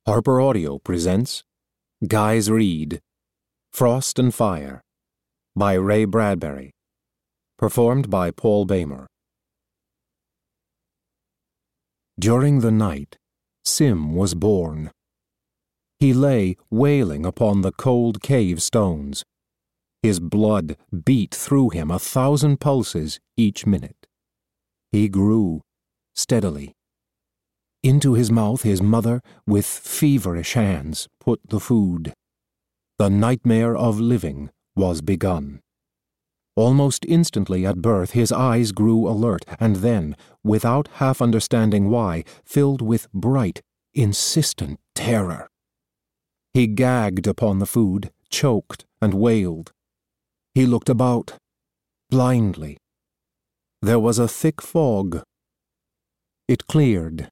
Harper Audio presents Guy's Read, Frost and Fire, by Ray Bradbury, performed by Paul Bamer. During the night, Sim was born. He lay wailing upon the cold cave stones. His blood beat through him 1,000 pulses each minute. He grew steadily. Into his mouth his mother, with feverish hands, put the food. The nightmare of living was begun. Almost instantly at birth his eyes grew alert, and then, without half understanding why, filled with bright, insistent terror. He gagged upon the food, choked, and wailed. He looked about, blindly. There was a thick fog. It cleared.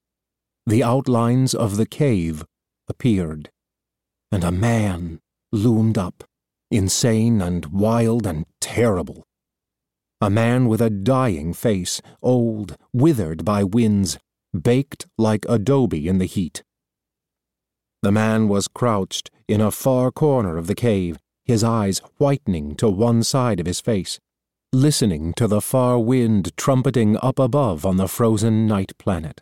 The outlines of the cave appeared, and a man loomed up, insane and wild and terrible. A man with a dying face, old, withered by winds, baked like adobe in the heat. The man was crouched in a far corner of the cave, his eyes whitening to one side of his face, listening to the far wind trumpeting up above on the frozen night planet.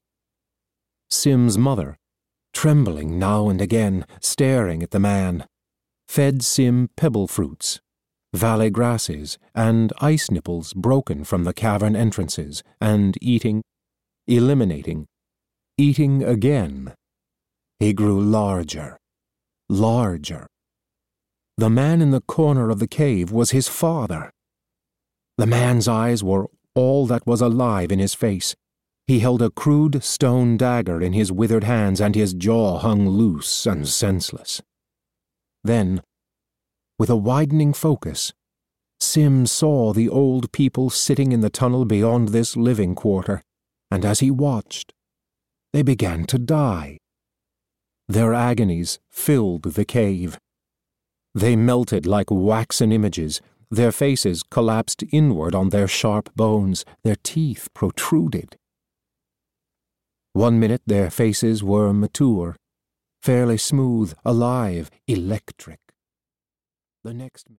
Sim's mother, trembling now and again, staring at the man, fed Sim pebble fruits, valley grasses, and ice nipples broken from the cavern entrances, and eating, eliminating, eating again. He grew larger, larger. The man in the corner of the cave was his father. The man's eyes were all that was alive in his face. He held a crude stone dagger in his withered hands, and his jaw hung loose and senseless. Then, with a widening focus, Sim saw the old people sitting in the tunnel beyond this living quarter, and as he watched, they began to die. Their agonies filled the cave. They melted like waxen images, their faces collapsed inward on their sharp bones, their teeth protruded. 1 minute their faces were mature, fairly smooth, alive, electric. The next